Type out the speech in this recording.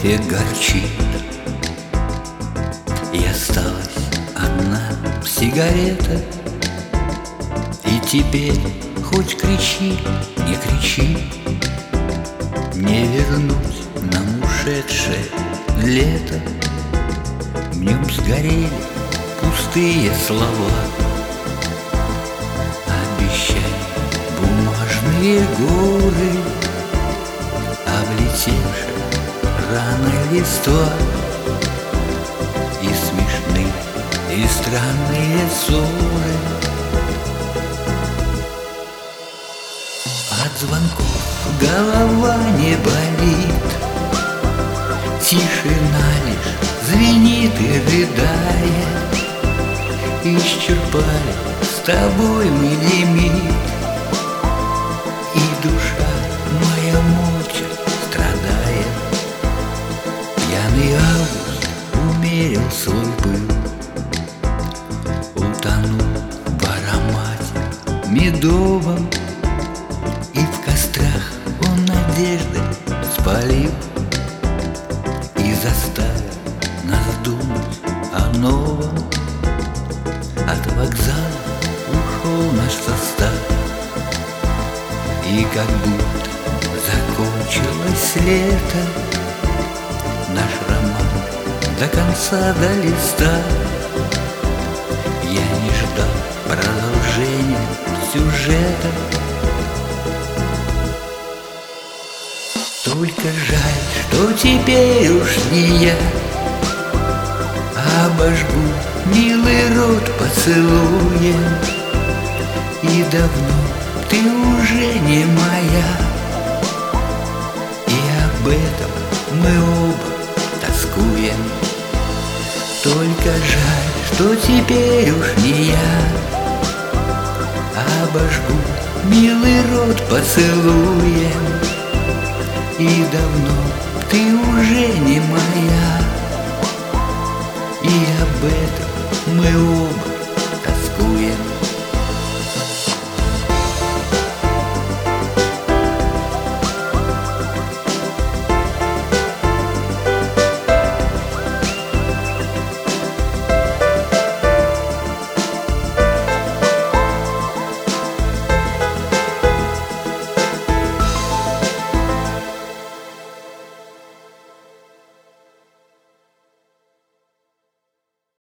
кофе горчит, и осталась одна сигарета. И теперь хоть кричи, не кричи, не вернуть нам ушедшее лето. В нем сгорели пустые слова, обещали бумажные горы, облетевшие рано листва, и смешные, и странные ссоры. От звонков голова не болит, тишина лишь звенит и рыдает. Исчерпали с тобой мы лимит, и душа моя молча страдает. Пьяный август умерил свой пыл, утонул в аромате медовом, и в кострах он надежды спалил и заставил нас думать о новом. От вокзала ушел наш состав, и как будто закончилось лето, наш роман до конца, до листа. Я не ждал продолжения сюжета, только жаль, что теперь уж не я обожгу милый рот поцелуем, и давно ты уже не моя, и об этом мы оба тоскуем. Только жаль, что теперь уж не я обожгу милый рот поцелуем, и давно ты уже не моя, и об этом мы оба